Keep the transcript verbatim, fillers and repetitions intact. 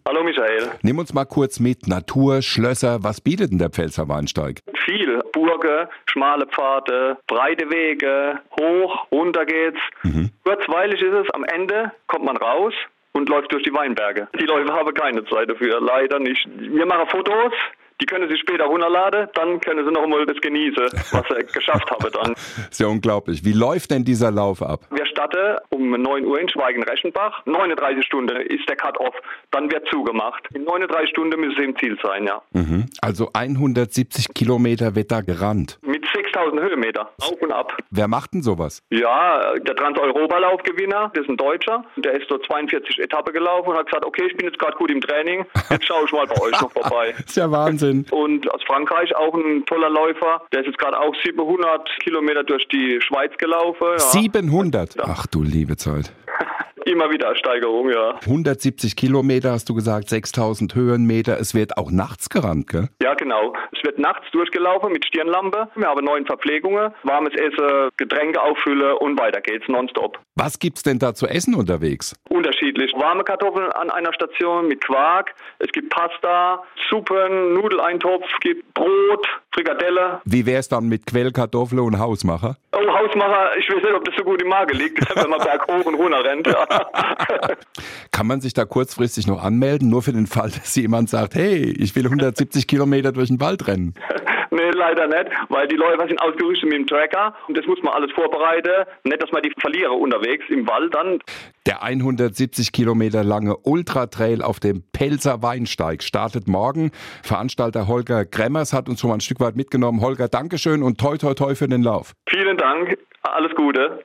Hallo Michael. Nimm uns mal kurz mit. Natur, Schlösser, was bietet denn der Pfälzer Weinsteig? Viel. Burge, schmale Pfade, breite Wege, hoch, runter geht's. Mhm. Kurzweilig ist es, am Ende kommt man raus und läuft durch die Weinberge. Die Läufer haben keine Zeit dafür, leider nicht. Wir machen Fotos. Die können Sie später runterladen, dann können Sie noch einmal das genießen, was Sie geschafft haben dann. Ist ja unglaublich. Wie läuft denn dieser Lauf ab? Wir starten um neun Uhr in Schweigen-Reschenbach. neununddreißig Stunden ist der Cut-Off. Dann wird zugemacht. In neununddreißig Stunden müssen Sie im Ziel sein, ja. Mhm. Also hundertsiebzig Kilometer wird da gerannt. Mit sechstausend Höhenmeter, auf und ab. Wer macht denn sowas? Ja, der Trans-Europa-Laufgewinner, das ist ein Deutscher. Der ist so zweiundvierzig Etappen gelaufen und hat gesagt, okay, ich bin jetzt gerade gut im Training, jetzt schaue ich mal bei euch noch vorbei. Ist ja Wahnsinn. Und aus Frankreich auch ein toller Läufer, der ist jetzt gerade auch siebenhundert Kilometer durch die Schweiz gelaufen. Ja. siebenhundert? Ach du liebe Zeit. Immer wieder Steigerung, ja. hundertsiebzig Kilometer hast du gesagt, sechstausend Höhenmeter. Es wird auch nachts gerannt, gell? Ja, genau. Es wird nachts durchgelaufen mit Stirnlampe. Wir haben neun Verpflegungen, warmes Essen, Getränke auffüllen und weiter geht's nonstop. Was gibt's denn da zu essen unterwegs? Unterschiedlich. Warme Kartoffeln an einer Station mit Quark. Es gibt Pasta, Suppen, Nudeleintopf, es gibt Brot, Frikadelle. Wie wär's dann mit Quellkartoffel und Hausmacher? Oh, Hausmacher, ich weiß nicht, ob das so gut im Magen liegt, wenn man berghoch und runter rennt. Ja. Kann man sich da kurzfristig noch anmelden, nur für den Fall, dass jemand sagt, hey, ich will hundertsiebzig Kilometer durch den Wald rennen? Nee, leider nicht, weil die Läufer sind ausgerüstet mit dem Tracker und das muss man alles vorbereiten. Nicht, dass man die verliere unterwegs im Wald dann. Der hundertsiebzig Kilometer lange Ultratrail auf dem Pelzer Weinsteig startet morgen. Veranstalter Holger Gremmers hat uns schon mal ein Stück weit mitgenommen. Holger, Dankeschön und toi toi toi für den Lauf. Vielen Dank, alles Gute.